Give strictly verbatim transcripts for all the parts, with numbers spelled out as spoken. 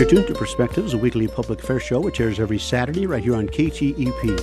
tuned to Perspectives, a weekly public affairs show which airs every Saturday right here on K T E P.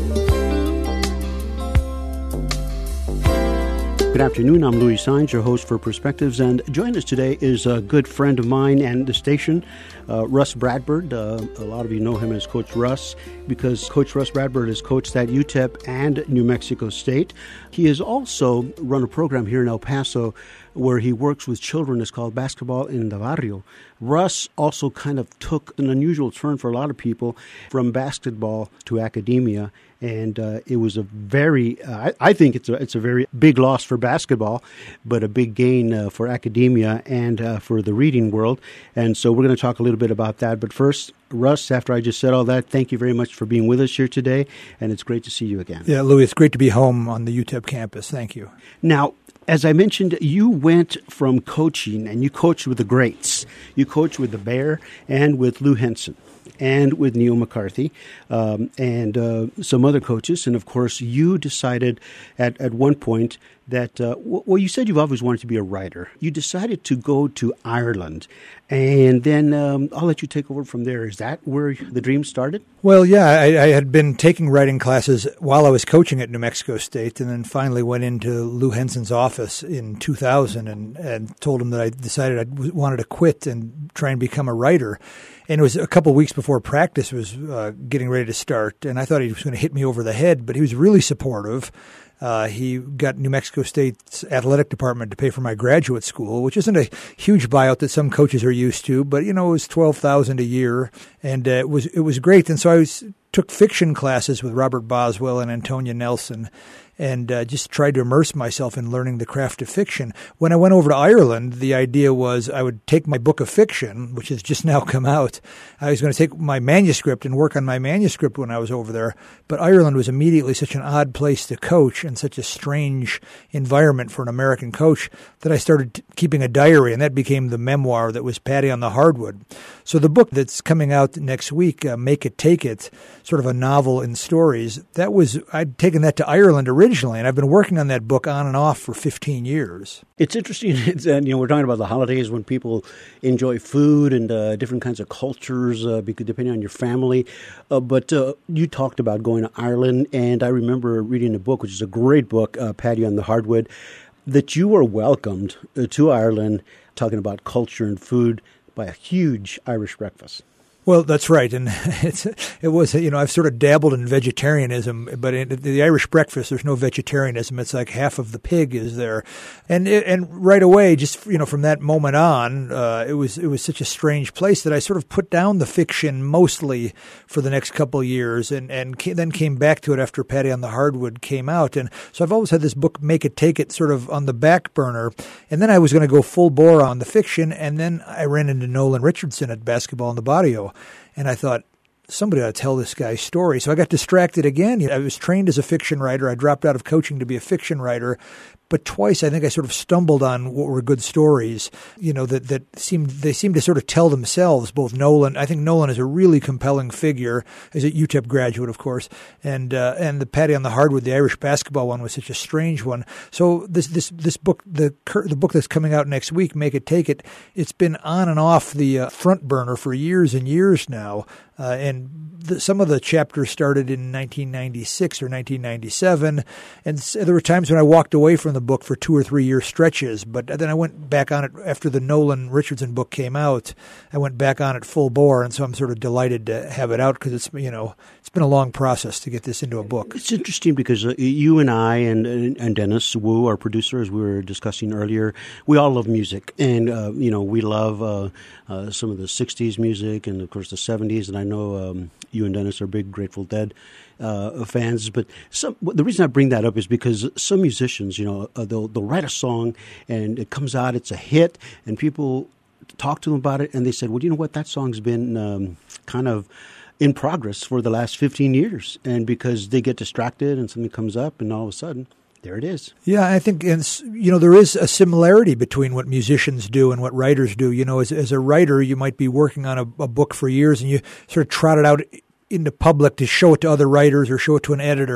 Good afternoon. I'm Louis Saenz, your host for Perspectives, and joining us today is a good friend of mine and the station, uh, Russ Bradford. Uh, a lot of you know him as Coach Russ because Coach Russ Bradford has coached at U T E P and New Mexico State. He has also run a program here in El Paso where he works with children. It's called Basketball in the Barrio. Russ also kind of took an unusual turn for a lot of people from basketball to academia. And uh, it was a very, uh, I, I think it's a it's a very big loss for basketball, but a big gain uh, for academia and uh, for the reading world. And so we're going to talk a little bit about that. But first, Russ, after I just said all that, thank you very much for being with us here today. And it's great to see you again. Yeah, Louis, it's great to be home on the U T E P campus. Thank you. Now, as I mentioned, you went from coaching, and you coached with the greats. You coached with the Bear and with Lou Henson and with Neil McCarthy um, and uh, some other coaches. And, of course, you decided at, at one point that, uh, well, you said you've always wanted to be a writer. You decided to go to Ireland. And then um, I'll let you take over from there. Is that where the dream started? Well, yeah, I, I had been taking writing classes while I was coaching at New Mexico State, and then finally went into Lou Henson's office in two thousand and, and told him that I decided I wanted to quit and try and become a writer. And it was a couple of weeks before practice was uh, getting ready to start, and I thought he was going to hit me over the head, but he was really supportive. Uh, he got New Mexico State's athletic department to pay for my graduate school, which isn't a huge buyout that some coaches are used to, but you know it was twelve thousand dollars a year, and uh, it was it was great. And so I was, took fiction classes with Robert Boswell and Antonia Nelson, and uh, just tried to immerse myself in learning the craft of fiction. When I went over to Ireland, the idea was I would take my book of fiction, which has just now come out. I was going to take my manuscript and work on my manuscript when I was over there. But Ireland was immediately such an odd place to coach and such a strange environment for an American coach that I started t- keeping a diary, and that became the memoir that was Paddy on the Hardwood. So the book that's coming out next week, uh, Make It, Take It, sort of a novel in stories, that was, I'd taken that to Ireland originally, and I've been working on that book on and off for fifteen years. It's interesting. It's, uh, you know, we're talking about the holidays when people enjoy food and uh, different kinds of cultures, uh, because depending on your family. Uh, but uh, you talked about going to Ireland, and I remember reading a book, which is a great book, uh, Paddy on the Hardwood, that you were welcomed uh, to Ireland, talking about culture and food, by a huge Irish breakfast. Well, that's right, and it's it was you know I've sort of dabbled in vegetarianism, but in the Irish breakfast there's no vegetarianism. It's like half of the pig is there, and and right away, just you know from that moment on, uh, it was it was such a strange place that I sort of put down the fiction mostly for the next couple of years, and and came, then came back to it after Paddy on the Hardwood came out, and so I've always had this book Make It, Take It sort of on the back burner, and then I was going to go full bore on the fiction, and then I ran into Nolan Richardson at Basketball in the Barrio. And I thought, somebody ought to tell this guy's story. So I got distracted again. I was trained as a fiction writer. I dropped out of coaching to be a fiction writer. But twice I think I sort of stumbled on what were good stories, you know, that, that seemed they seemed to sort of tell themselves, both Nolan. I think Nolan is a really compelling figure. He's a U T E P graduate, of course. And uh, and the Paddy on the Hardwood, the Irish basketball one, was such a strange one. So this this this book, the the book that's coming out next week, Make It, Take It, it's been on and off the uh, front burner for years and years now. Uh, and the, some of the chapters started in nineteen ninety-six or nineteen ninety-seven. And there were times when I walked away from the book for two or three year stretches, but then I went back on it after the Nolan Richardson book came out. I went back on it full bore, and so I'm sort of delighted to have it out because it's you know it's been a long process to get this into a book. It's interesting because uh, you and I and and Dennis Wu, our producer, as we were discussing earlier, we all love music, and uh, you know we love uh, uh, some of the sixties music and of course the seventies, and I know um, you and Dennis are big Grateful Dead Uh, fans, but some, the reason I bring that up is because some musicians, you know, uh, they'll they'll write a song and it comes out, it's a hit, and people talk to them about it, and they said, well, you know what, that song's been um, kind of in progress for the last fifteen years, and because they get distracted and something comes up, and all of a sudden, there it is. Yeah, I think, you know, there is a similarity between what musicians do and what writers do. You know, as, as a writer, you might be working on a, a book for years, and you sort of trot it out into public to show it to other writers or show it to an editor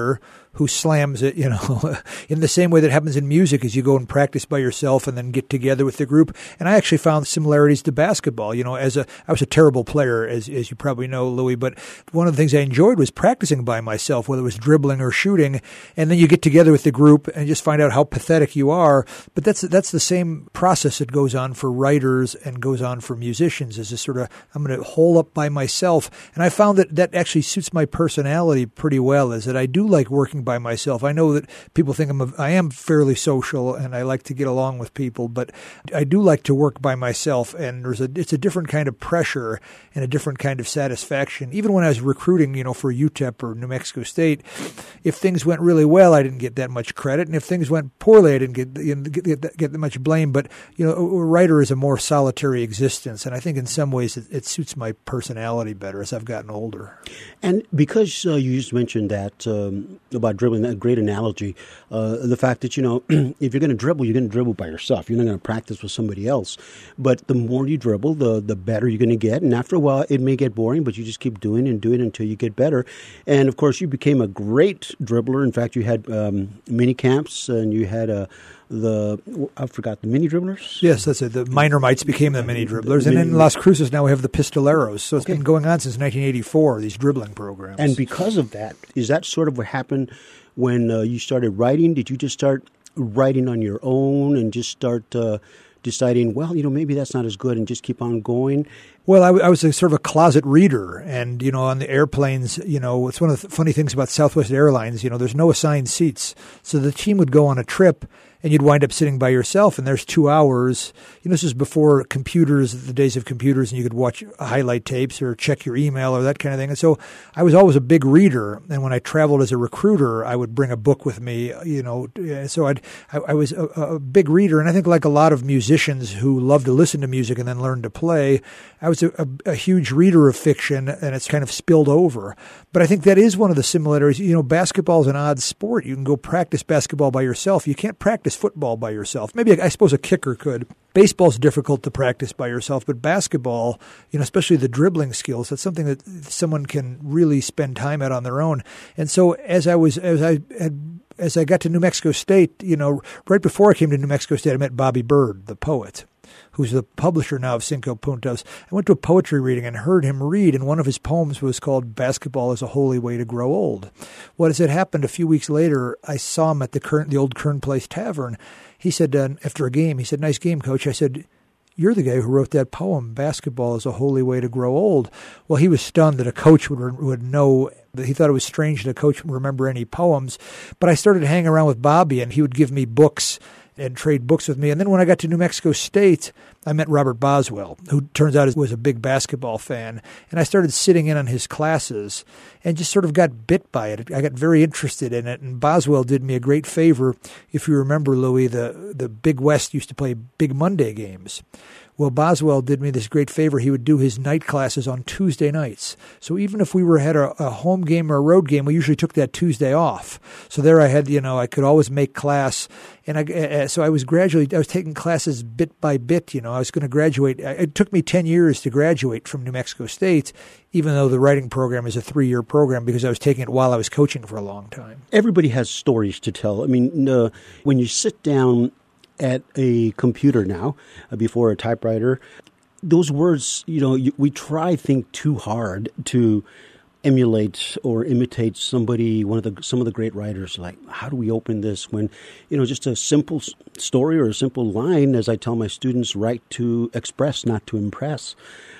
who slams it, you know, in the same way that happens in music as you go and practice by yourself and then get together with the group. And I actually found similarities to basketball. You know, as a, I was a terrible player, as as you probably know, Louis, but one of the things I enjoyed was practicing by myself, whether it was dribbling or shooting. And then you get together with the group and just find out how pathetic you are. But that's that's the same process that goes on for writers and goes on for musicians, is this sort of, I'm going to hole up by myself. And I found that that actually suits my personality pretty well, is that I do like working by myself. I know that people think I'm a, I am fairly social and I like to get along with people, but I do like to work by myself. And there's a it's a different kind of pressure and a different kind of satisfaction. Even when I was recruiting, you know, for U T E P or New Mexico State, if things went really well, I didn't get that much credit. And if things went poorly, I didn't get, you know, get, get, get that much blame. But, you know, a writer is a more solitary existence. And I think in some ways it, it suits my personality better as I've gotten older. And because uh, you just mentioned that um, about dribbling, that great analogy, uh, the fact that, you know, if you're going to dribble, you're going to dribble by yourself. You're not going to practice with somebody else. But the more you dribble, the, the better you're going to get. And after a while, it may get boring, but you just keep doing and doing until you get better. And, of course, you became a great dribbler. In fact, you had um, mini camps and you had a the I forgot the mini dribblers. Yes, that's it. The minor mites became the mini dribblers, and in Las Cruces now we have the pistoleros. So it's okay. Been going on since nineteen eighty-four. These dribbling programs. And because of that, is that sort of what happened when uh, you started writing? Did you just start writing on your own and just start uh, deciding, well, you know, maybe that's not as good, and just keep on going? Well, I, I was a sort of a closet reader, and, you know, on the airplanes, you know, it's one of the funny things about Southwest Airlines, you know, there's no assigned seats. So the team would go on a trip, and you'd wind up sitting by yourself, and there's two hours. You know, this is before computers, the days of computers, and you could watch highlight tapes or check your email or that kind of thing. And so I was always a big reader, and when I traveled as a recruiter, I would bring a book with me, you know. So I'd, I, I was a, a big reader, and I think like a lot of musicians who love to listen to music and then learn to play, I was a, a, a huge reader of fiction, and it's kind of spilled over. But I think that is one of the similarities. You know, basketball is an odd sport. You can go practice basketball by yourself. You can't practice football by yourself. Maybe, I suppose, a kicker could. Baseball's difficult to practice by yourself, but basketball, you know, especially the dribbling skills, that's something that someone can really spend time at on their own. And so as I was, as I had, as I got to New Mexico State, you know, right before I came to New Mexico State, I met Bobby Bird, the poet, who's the publisher now of Cinco Puntos. I went to a poetry reading and heard him read, and one of his poems was called "Basketball is a Holy Way to Grow Old." Well, as it happened, a few weeks later, I saw him at the current, the old Kern Place Tavern. He said, uh, after a game, he said, "Nice game, Coach." I said, "You're the guy who wrote that poem, 'Basketball is a Holy Way to Grow Old.'" Well, he was stunned that a coach would would know. He thought it was strange that a coach would remember any poems. But I started hanging around with Bobby, and he would give me books and trade books with me. And then when I got to New Mexico State, I met Robert Boswell, who turns out was a big basketball fan. And I started sitting in on his classes and just sort of got bit by it. I got very interested in it. And Boswell did me a great favor. If you remember, Louis, the, the Big West used to play Big Monday games. Well, Boswell did me this great favor. He would do his night classes on Tuesday nights. So even if we were had a, a home game or a road game, we usually took that Tuesday off. So there I had, you know, I could always make class. And I, uh, so I was gradually, I was taking classes bit by bit, you know. I was going to graduate. It took me ten years to graduate from New Mexico State, even though the writing program is a three-year program, because I was taking it while I was coaching for a long time. Everybody has stories to tell. I mean, uh, when you sit down at a computer now, uh, before a typewriter, those words, you know, you, we try think too hard to emulate or imitate somebody, one of the some of the great writers. Like, how do we open this when, you know, just a simple story or a simple line, as I tell my students, write to express, not to impress.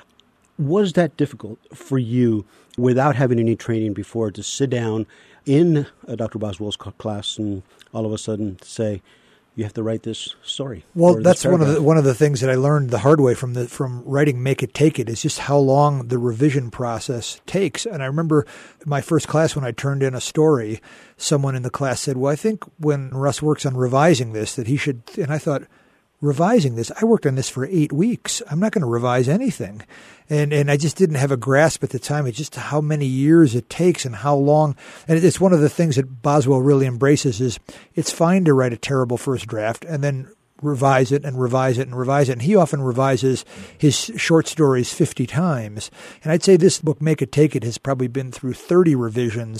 Was that difficult for you, without having any training before, to sit down in uh, Doctor Boswell's class and all of a sudden say, you have to write this story? Well, that's one of the one of the things that I learned the hard way from the from writing Make It Take It, is just how long the revision process takes. And I remember my first class, when I turned in a story, someone in the class said, "Well, I think when Russ works on revising this, that he should," and I thought, revising this? I worked on this for eight weeks. I'm not going to revise anything. And and I just didn't have a grasp at the time of just how many years it takes and how long. And it's one of the things that Boswell really embraces is it's fine to write a terrible first draft and then revise it and revise it and revise it. And he often revises his short stories fifty times. And I'd say this book, Make It Take It, has probably been through thirty revisions.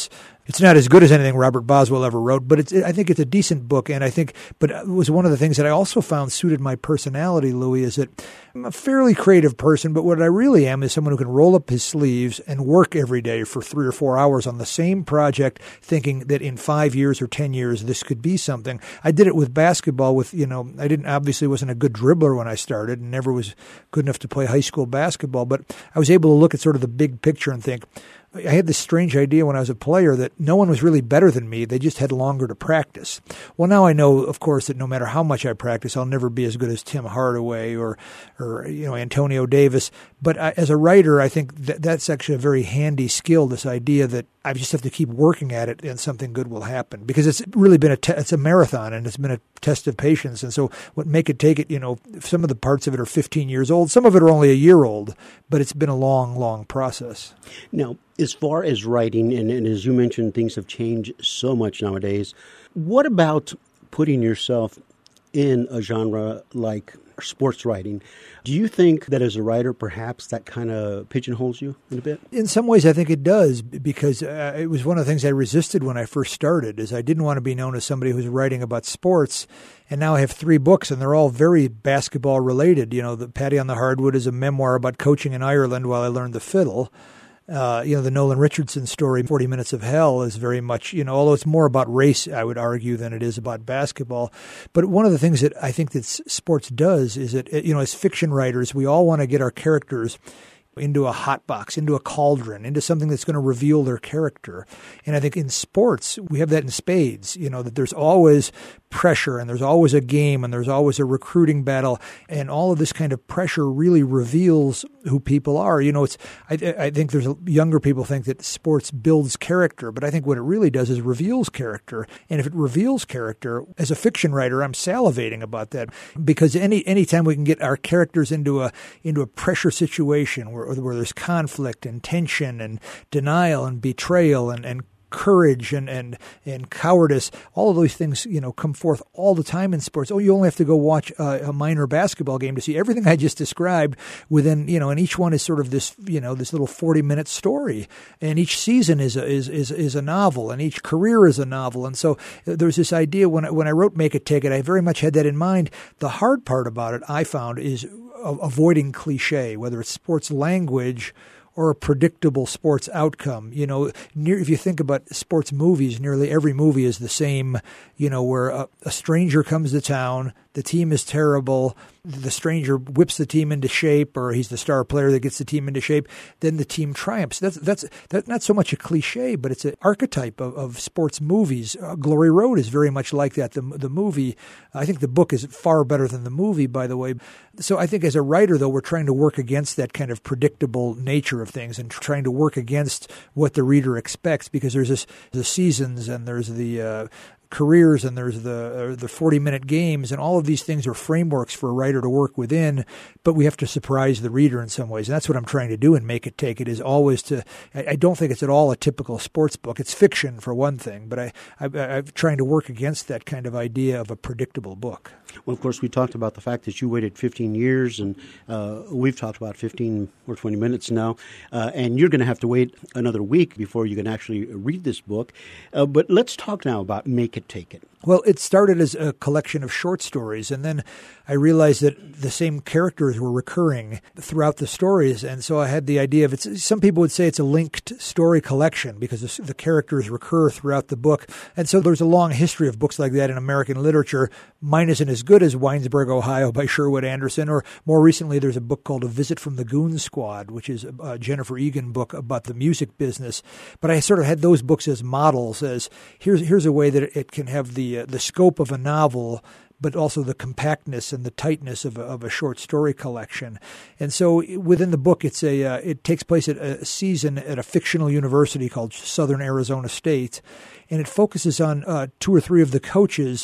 It's not as good as anything Robert Boswell ever wrote, but it's, I think it's a decent book. And I think, but it was one of the things that I also found suited my personality, Louis, is that I'm a fairly creative person, but what I really am is someone who can roll up his sleeves and work every day for three or four hours on the same project, thinking that in five years or ten years, this could be something. I did it with basketball with, you know, I didn't, obviously wasn't a good dribbler when I started and never was good enough to play high school basketball, but I was able to look at sort of the big picture and think, I had this strange idea when I was a player that no one was really better than me. They just had longer to practice. Well, now I know, of course, that no matter how much I practice, I'll never be as good as Tim Hardaway or, or you know, Antonio Davis. But I, as a writer, I think that that's actually a very handy skill, this idea that I just have to keep working at it and something good will happen. Because it's really been a te- it's a marathon and it's been a test of patience. And so what Make It Take It, you know, some of the parts of it are fifteen years old. Some of it are only a year old, but it's been a long, long process. Now, as far as writing, and, and as you mentioned, things have changed so much nowadays. What about putting yourself in a genre like sports writing? Do you think that as a writer, perhaps that kind of pigeonholes you in a bit? In some ways, I think it does, because uh, it was one of the things I resisted when I first started, is I didn't want to be known as somebody who's writing about sports. And now I have three books, and they're all very basketball related. You know, the Patty on the Hardwood is a memoir about coaching in Ireland while I learned the fiddle. Uh, you know, the Nolan Richardson story, forty Minutes of Hell, is very much, you know, although it's more about race, I would argue, than it is about basketball. But one of the things that I think that sports does is that, you know, as fiction writers, we all want to get our characters into a hot box, into a cauldron, into something that's going to reveal their character. And I think in sports, we have that in spades, you know, that there's always pressure and there's always a game and there's always a recruiting battle. And all of this kind of pressure really reveals who people are. You know, it's, I, I think there's younger people think that sports builds character, but I think what it really does is reveals character. And if it reveals character, as a fiction writer, I'm salivating about that, because any anytime we can get our characters into a into a pressure situation where where there's conflict and tension and denial and betrayal and, and courage and, and, and cowardice, all of those things, you know, come forth all the time in sports. Oh, you only have to go watch a, a minor basketball game to see everything I just described within, you know, and each one is sort of this, you know, this little forty minute story. And each season is a, is, is, is a novel, and each career is a novel. And so there's this idea when I, when I wrote Make It Take It, I very much had that in mind. The hard part about it, I found, is avoiding cliche, whether it's sports language or a predictable sports outcome. You know, near, if you think about sports movies, nearly every movie is the same, you know, where a, a stranger comes to town, the team is terrible, the stranger whips the team into shape, or he's the star player that gets the team into shape, then the team triumphs. That's that's that's not so much a cliche, but it's an archetype of, of sports movies. Uh, Glory Road is very much like that, the, the movie. I think the book is far better than the movie, by the way. So I think as a writer, though, we're trying to work against that kind of predictable nature of things and trying to work against what the reader expects, because there's this, the seasons and there's the uh, careers and there's the uh, the forty minute games, and all of these things are frameworks for a writer to work within, but we have to surprise the reader in some ways. And that's what I'm trying to do in Make It Take It, is always to, I, I don't think it's at all a typical sports book. It's fiction for one thing, but I, I, I'm trying to work against that kind of idea of a predictable book. Well, of course, we talked about the fact that you waited fifteen years, and uh, we've talked about fifteen or twenty minutes now, uh, and you're going to have to wait another week before you can actually read this book. Uh, but let's talk now about Make It Take It. Well, it started as a collection of short stories, and then I realized that the same characters were recurring throughout the stories, and so I had the idea of it's. Some people would say it's a linked story collection because the characters recur throughout the book, and so there's a long history of books like that in American literature. Mine isn't as good as Winesburg, Ohio by Sherwood Anderson, or more recently there's a book called A Visit from the Goon Squad, which is a Jennifer Egan book about the music business. But I sort of had those books as models, as here's here's a way that it can have the uh, the scope of a novel, but also the compactness and the tightness of a, of a short story collection. And so within the book, it's a uh, it takes place at a season at a fictional university called Southern Arizona State, and it focuses on uh, two or three of the coaches,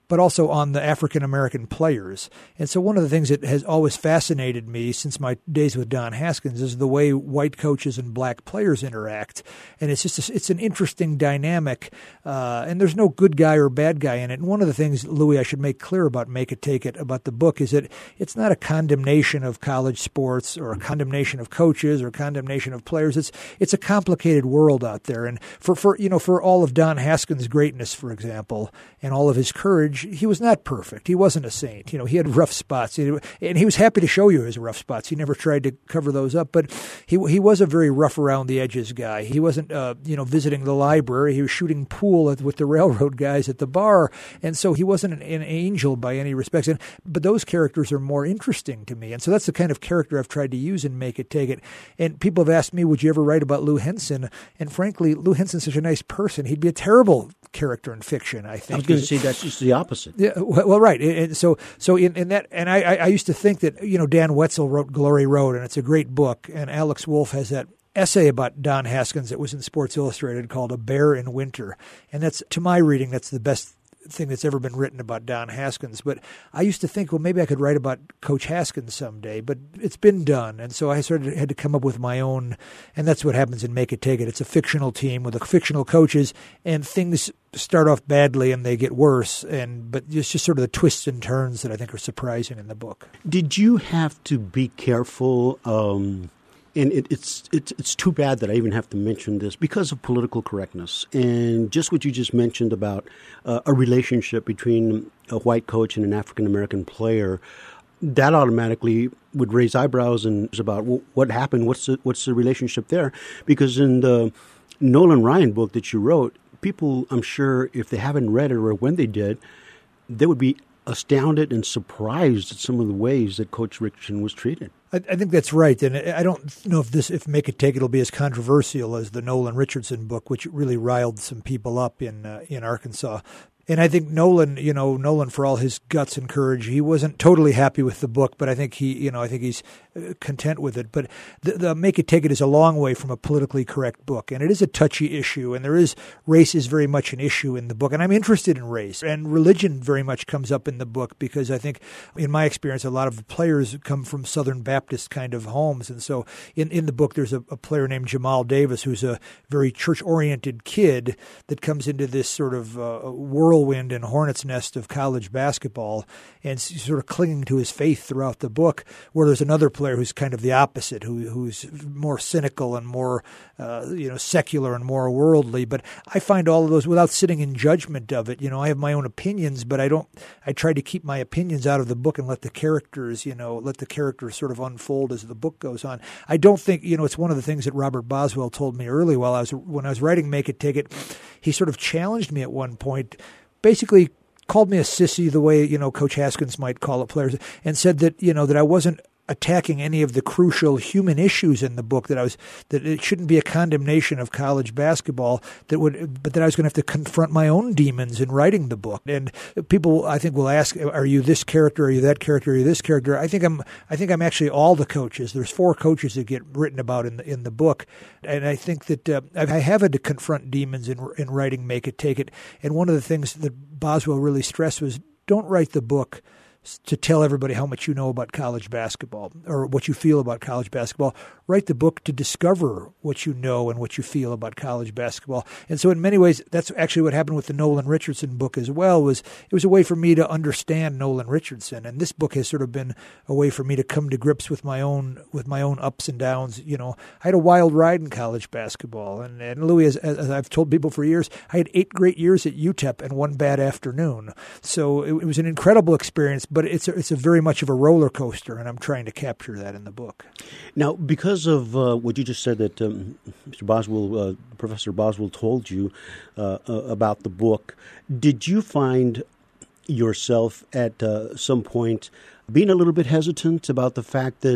but also on the African-American players. And so one of the things that has always fascinated me since my days with Don Haskins is the way white coaches and black players interact. And it's just a, it's an interesting dynamic, uh, and there's no good guy or bad guy in it. And one of the things, Louis, I should make clear about Make It Take It, about the book, is that it's not a condemnation of college sports or a condemnation of coaches or condemnation of players. It's it's a complicated world out there. And for, for you know, for all of Don Haskins' greatness, for example, and all of his courage, he was not perfect. He wasn't a saint. You know, he had rough spots, and he was happy to show you his rough spots. He never tried to cover those up, but he he was a very rough around the edges guy. He wasn't, uh, you know, visiting the library. He was shooting pool at, with the railroad guys at the bar, and so he wasn't an, an angel by any respects. And, but those characters are more interesting to me, and so that's the kind of character I've tried to use in Make It Take It. And people have asked me, would you ever write about Lou Henson? And frankly, Lou Henson's such a nice person. He'd be a terrible character in fiction, I think. I was going to say that's just the opposite. Yeah, well, well right. And so, so in, in that, and I, I used to think that, you know, Dan Wetzel wrote Glory Road, and it's a great book. And Alex Wolff has that essay about Don Haskins that was in Sports Illustrated called A Bear in Winter. And that's, to my reading, that's the best thing that's ever been written about Don Haskins. But I used to think, well, maybe I could write about Coach Haskins someday, but it's been done. And so I sort of had to come up with my own, and that's what happens in Make It Take It. It's a fictional team with fictional coaches, and things start off badly and they get worse. And but it's just sort of the twists and turns that I think are surprising in the book. Did you have to be careful? Um And it, it's it's it's too bad that I even have to mention this because of political correctness and just what you just mentioned about uh, a relationship between a white coach and an African American player. That automatically would raise eyebrows and it's about well, what happened. What's the, what's the relationship there? Because in the Nolan Ryan book that you wrote, people, I'm sure, if they haven't read it or when they did, they would be astounded and surprised at some of the ways that Coach Richardson was treated. I, I think that's right, and I don't know if this, if Make It Take It, will be as controversial as the Nolan Richardson book, which really riled some people up in uh, in Arkansas. And I think Nolan, you know, Nolan, for all his guts and courage, he wasn't totally happy with the book, but I think he, you know, I think he's content with it. But the, the Make It Take It is a long way from a politically correct book, and it is a touchy issue, and there is race is very much an issue in the book, and I'm interested in race, and religion very much comes up in the book because I think, in my experience, a lot of the players come from Southern Baptist kind of homes, and so in, in the book there's a, a player named Jamal Davis who's a very church-oriented kid that comes into this sort of uh, world whirlwind and hornet's nest of college basketball and sort of clinging to his faith throughout the book, where there's another player who's kind of the opposite, who who's more cynical and more uh, you know secular and more worldly. But I find all of those, without sitting in judgment of it, you know, I have my own opinions, but I don't. I try to keep my opinions out of the book and let the characters, you know, let the characters sort of unfold as the book goes on. I don't think, you know, it's one of the things that Robert Boswell told me early while I was when I was writing Make It Take It. He sort of challenged me at one point, basically called me a sissy the way, you know, Coach Haskins might call it players, and said that, you know, that I wasn't attacking any of the crucial human issues in the book, that I was that it shouldn't be a condemnation of college basketball, that would but that I was going to have to confront my own demons in writing the book. And people, I think, will ask, are you this character, are you that character, are you this character? I think I'm I think I'm actually all the coaches. There's four coaches that get written about in the in the book, and I think that uh, I have had to confront demons in in writing Make It Take It. And one of the things that Boswell really stressed was, don't write the book to tell everybody how much you know about college basketball or what you feel about college basketball. Write the book to discover what you know and what you feel about college basketball. And so in many ways, that's actually what happened with the Nolan Richardson book as well, was it was a way for me to understand Nolan Richardson. And this book has sort of been a way for me to come to grips with my own with my own ups and downs. You know, I had a wild ride in college basketball. And, and Louis, as, as I've told people for years, I had eight great years at U T E P and one bad afternoon. So it, it was an incredible experience, but it's a, it's a very much of a roller coaster, and I'm trying to capture that in the book. Now, because of uh, what you just said that um, Mister Boswell, uh, Professor Boswell told you uh, uh, about the book, did you find yourself at uh, some point being a little bit hesitant about the fact that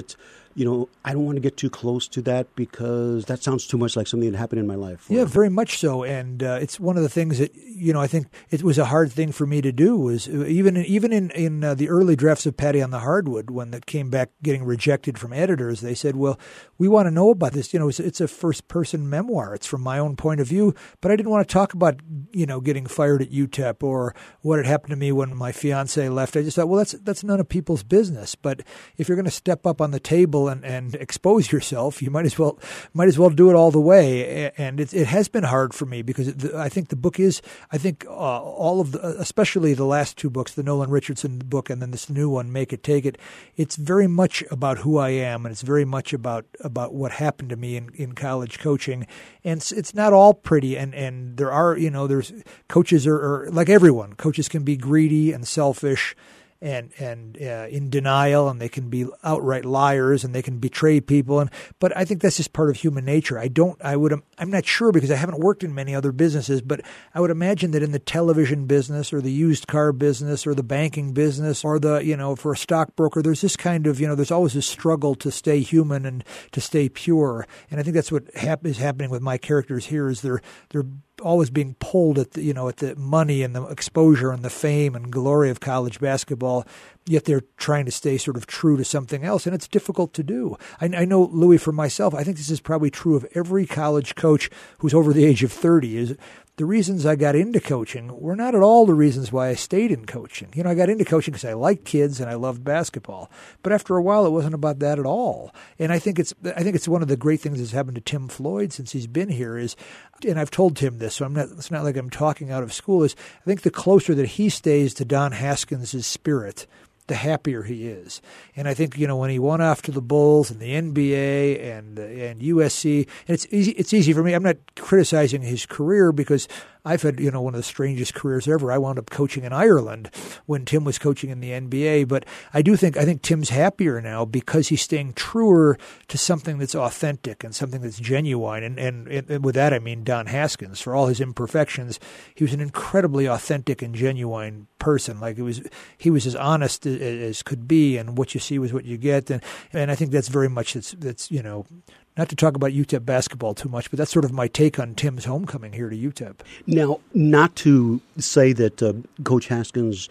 you know, I don't want to get too close to that because that sounds too much like something that happened in my life. Yeah, very much so. And uh, it's one of the things that, you know, I think it was a hard thing for me to do was even in, even in, in uh, the early drafts of Patty on the Hardwood, when that came back getting rejected from editors, they said, well, we want to know about this. You know, it's, it's a first-person memoir. It's from my own point of view. But I didn't want to talk about, you know, getting fired at U T E P or what had happened to me when my fiance left. I just thought, well, that's that's none of people's business. But if you're going to step up on the table and, and expose yourself, you might as well might as well do it all the way. And it, it has been hard for me because it, I think the book is, I think uh, all of the, especially the last two books, the Nolan Richardson book and then this new one, Make It, Take It, it's very much about who I am, and it's very much about about what happened to me in, in college coaching. And it's, it's not all pretty. And, and there are, you know, there's coaches are, are like everyone. Coaches can be greedy and selfish and and uh, in denial, and they can be outright liars, and they can betray people. And but I think that's just part of human nature. I don't. I would. I'm not sure because I haven't worked in many other businesses, but I would imagine that in the television business or the used car business or the banking business or the, you know, for a stockbroker, there's this kind of, you know, there's always this struggle to stay human and to stay pure. And I think that's what hap- is happening with my characters here. Is they're they're always being pulled at the, you know, at the money and the exposure and the fame and glory of college basketball, yet they're trying to stay sort of true to something else, and it's difficult to do. I, I know, Louis, for myself, I think this is probably true of every college coach who's over the age of thirty, is the reasons I got into coaching were not at all the reasons why I stayed in coaching. You know, I got into coaching because I liked kids and I loved basketball. But after a while, it wasn't about that at all. And I think it's I think it's one of the great things that's happened to Tim Floyd since he's been here is, and I've told Tim this, so I'm not. It's not like I'm talking out of school. Is I think the closer that he stays to Don Haskins' spirit, the happier he is. And I think, you know, when he went off to the Bulls and the N B A and and U S C, and it's easy, it's easy for me. I'm not criticizing his career because I've had, you know, one of the strangest careers ever. I wound up coaching in Ireland when Tim was coaching in the N B A. But I do think, I think Tim's happier now because he's staying truer to something that's authentic and something that's genuine. And, and, and with that, I mean Don Haskins. For all his imperfections, he was an incredibly authentic and genuine person. Like it was, he was as honest as, as could be, and what you see was what you get. And, and I think that's very much, that's, that's, you know, not to talk about U T E P basketball too much, but that's sort of my take on Tim's homecoming here to U T E P. Now, not to say that uh, Coach Haskins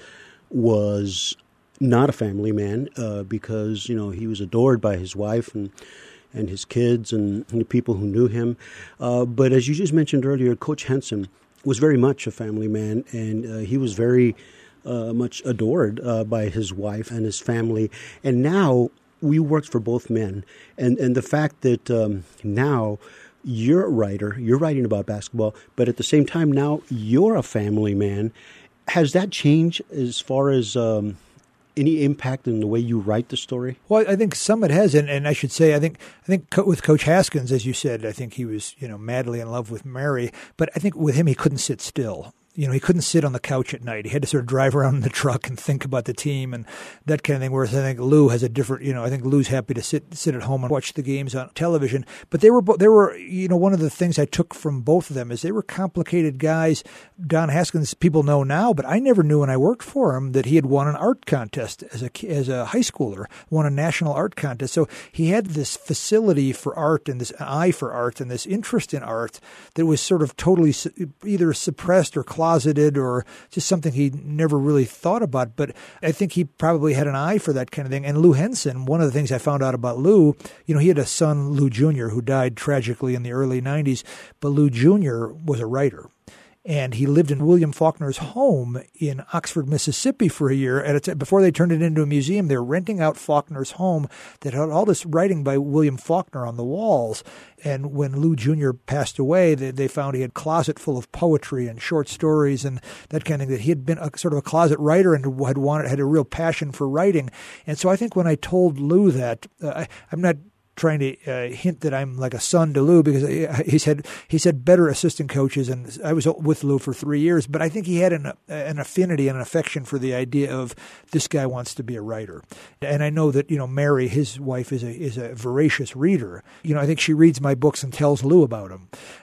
was not a family man, uh, because, you know, he was adored by his wife and and his kids and the people who knew him. Uh, but as you just mentioned earlier, Coach Henson was very much a family man, and uh, he was very uh, much adored uh, by his wife and his family. And now we worked for both men. And, and the fact that um, now you're a writer, you're writing about basketball, but at the same time now you're a family man. Has that changed as far as um, any impact in the way you write the story? Well, I think some it has, and, and I should say, I think I think co- with Coach Haskins, as you said, I think he was, you know, madly in love with Mary, but I think with him he couldn't sit still. You know, he couldn't sit on the couch at night. He had to sort of drive around in the truck and think about the team and that kind of thing. Whereas I think Lou has a different, you know, I think Lou's happy to sit sit at home and watch the games on television. But they were, they were, you know, one of the things I took from both of them is they were complicated guys. Don Haskins, people know now, but I never knew when I worked for him that he had won an art contest as a as a high schooler, won a national art contest. So he had this facility for art and this eye for art and this interest in art that was sort of totally either suppressed or closeted or just something he never really thought about. But I think he probably had an eye for that kind of thing. And Lou Henson, one of the things I found out about Lou, you know, he had a son, Lou Junior, who died tragically in the early nineties, but Lou Junior was a writer. And he lived in William Faulkner's home in Oxford, Mississippi for a year. And it's, before they turned it into a museum, they were renting out Faulkner's home that had all this writing by William Faulkner on the walls. And when Lou Junior passed away, they, they found he had a closet full of poetry and short stories and that kind of thing, that he had been a sort of a closet writer and had wanted, had a real passion for writing. And so I think when I told Lou that, uh, I, I'm not trying to uh, hint that I'm like a son to Lou, because he said he said better assistant coaches, and I was with Lou for three years. But I think he had an an affinity and an affection for the idea of this guy wants to be a writer. And I know that, you know, Mary, his wife, is a is a voracious reader. You know, I think she reads my books and tells Lou about them.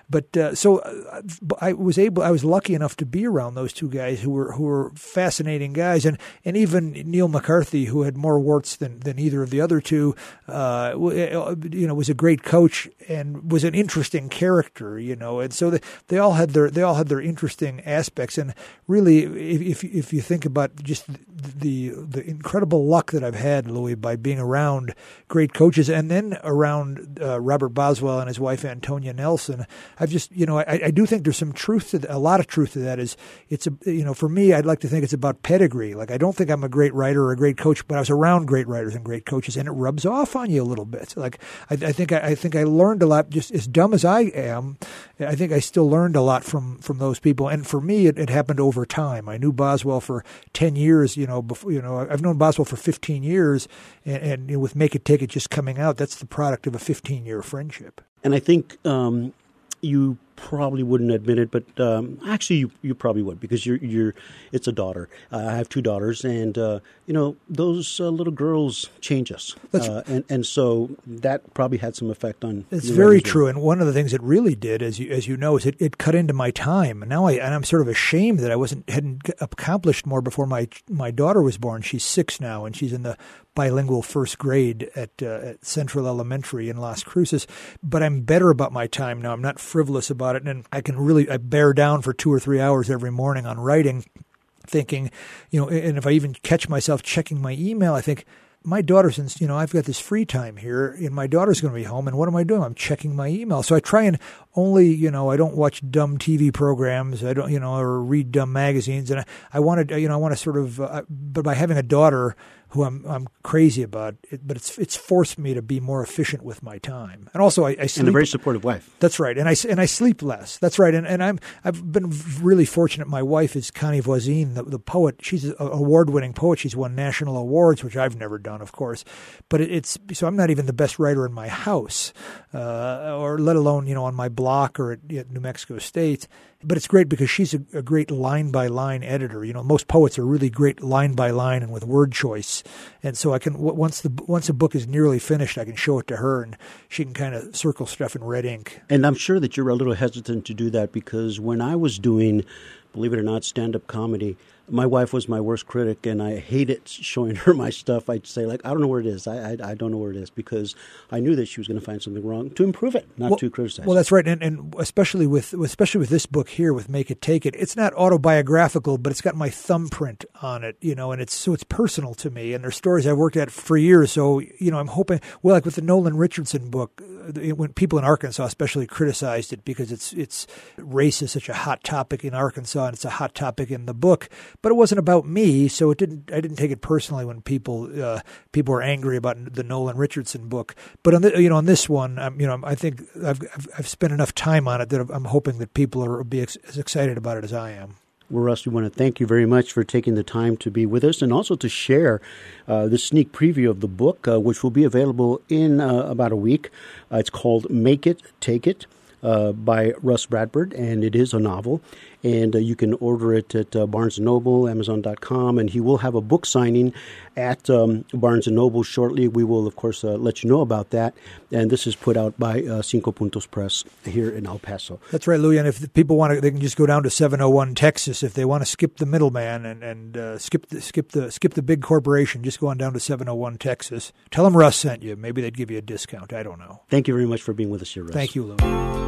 But uh, so uh, I was able, I was lucky enough to be around those two guys who were who were fascinating guys, and, and even Neil McCarthy, who had more warts than, than either of the other two, uh, you know, was a great coach and was an interesting character, you know, and so they, they all had their they all had their interesting aspects, and really, if if you think about just the the incredible luck that I've had, Louis, by being around great coaches, and then around uh, Robert Boswell and his wife Antonia Nelson, I've just, you know, I, I do think there's some truth to that, a lot of truth to that. Is it's a, you know, for me, I'd like to think it's about pedigree. Like, I don't think I'm a great writer or a great coach, but I was around great writers and great coaches, and it rubs off on you a little bit. Like, I, I think I, I think I learned a lot. Just as dumb as I am, I think I still learned a lot from from those people. And for me, it, it happened over time. I knew Boswell for ten years. You know, before, you know, I've known Boswell for fifteen years, and, and you know, with Make It Take It just coming out, that's the product of a fifteen-year friendship. And I think um, you probably wouldn't admit it, but um, actually you, you probably would, because you're you're it's a daughter. Uh, I have two daughters, and uh, you know, those uh, little girls change us, uh, and and so that probably had some effect on. It's very true, and one of the things it really did, as you as you know, is it, it cut into my time. And now I and I'm sort of ashamed that I wasn't hadn't accomplished more before my my daughter was born. She's six now, and she's in the bilingual first grade at, uh, at Central Elementary in Las Cruces. But I'm better about my time now. I'm not frivolous about it, and I can really I bear down for two or three hours every morning on writing, thinking, you know, and if I even catch myself checking my email, I think, my daughter, since, you know, I've got this free time here, and my daughter's going to be home, and what am I doing? I'm checking my email. So I try and only, you know, I don't watch dumb T V programs, I don't, you know, or read dumb magazines, and I, I wanted, you know, I want to sort of, uh, but by having a daughter who I'm I'm crazy about, it, but it's it's forced me to be more efficient with my time, and also I, I sleep. And a very supportive wife. That's right, and I and I sleep less. That's right, and and I'm I've been really fortunate. My wife is Connie Voisin, the, the poet. She's an award-winning poet. She's won national awards, which I've never done, of course. But it, it's so I'm not even the best writer in my house, uh, or let alone, you know, on my block or at, at New Mexico State. But it's great because she's a, a great line-by-line editor. You know, most poets are really great line-by-line and with word choice. And so I can, once the once a book is nearly finished, I can show it to her, and she can kind of circle stuff in red ink. And I'm sure that you're a little hesitant to do that, because when I was doing, believe it or not, stand-up comedy, my wife was my worst critic, and I hated showing her my stuff. I'd say, like, I don't know where it is. I I, I don't know where it is, because I knew that she was going to find something wrong to improve it, not well, to criticize. Well, that's right, and and especially with especially with this book here, with Make It Take It, it's not autobiographical, but it's got my thumbprint on it, you know, and it's so it's personal to me, and there's stories I've worked at for years. So, you know, I'm hoping, well, like with the Nolan Richardson book, when people in Arkansas especially criticized it because it's it's race is such a hot topic in Arkansas, and it's a hot topic in the book. But it wasn't about me, so it didn't. I didn't take it personally when people uh, people were angry about the Nolan Richardson book. But on the, you know, on this one, um, you know, I think I've, I've I've spent enough time on it that I'm hoping that people are be ex- as excited about it as I am. Well, Russ, we want to thank you very much for taking the time to be with us, and also to share uh, the sneak preview of the book, uh, which will be available in uh, about a week. Uh, it's called Make It Take It. Uh, by Russ Bradford, and it is a novel. And uh, you can order it at uh, Barnes and Noble, Amazon dot com, and he will have a book signing at um, Barnes and Noble shortly. We will, of course, uh, let you know about that. And this is put out by uh, Cinco Puntos Press here in El Paso. That's right, Louis. And if people want to, they can just go down to seven oh one Texas. If they want to skip the middleman and and uh, skip the, skip the skip the big corporation, just go on down to seven oh one Texas. Tell them Russ sent you. Maybe they'd give you a discount. I don't know. Thank you very much for being with us here, Russ. Thank you, Louis.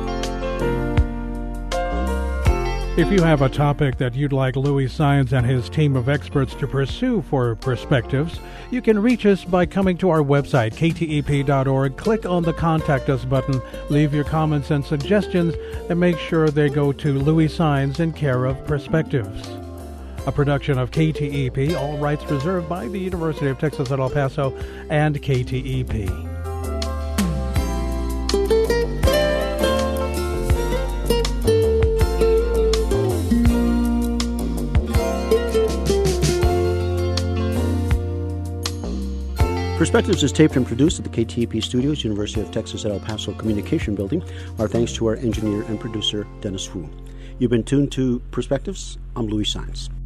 If you have a topic that you'd like Louis Sines and his team of experts to pursue for Perspectives, you can reach us by coming to our website, k t e p dot org, click on the Contact Us button, leave your comments and suggestions, and make sure they go to Louis Sines in care of Perspectives. A production of K T E P, all rights reserved by the University of Texas at El Paso and K T E P. Perspectives is taped and produced at the K T E P Studios, University of Texas at El Paso Communication Building. Our thanks to our engineer and producer, Dennis Wu. You've been tuned to Perspectives. I'm Louis Sines.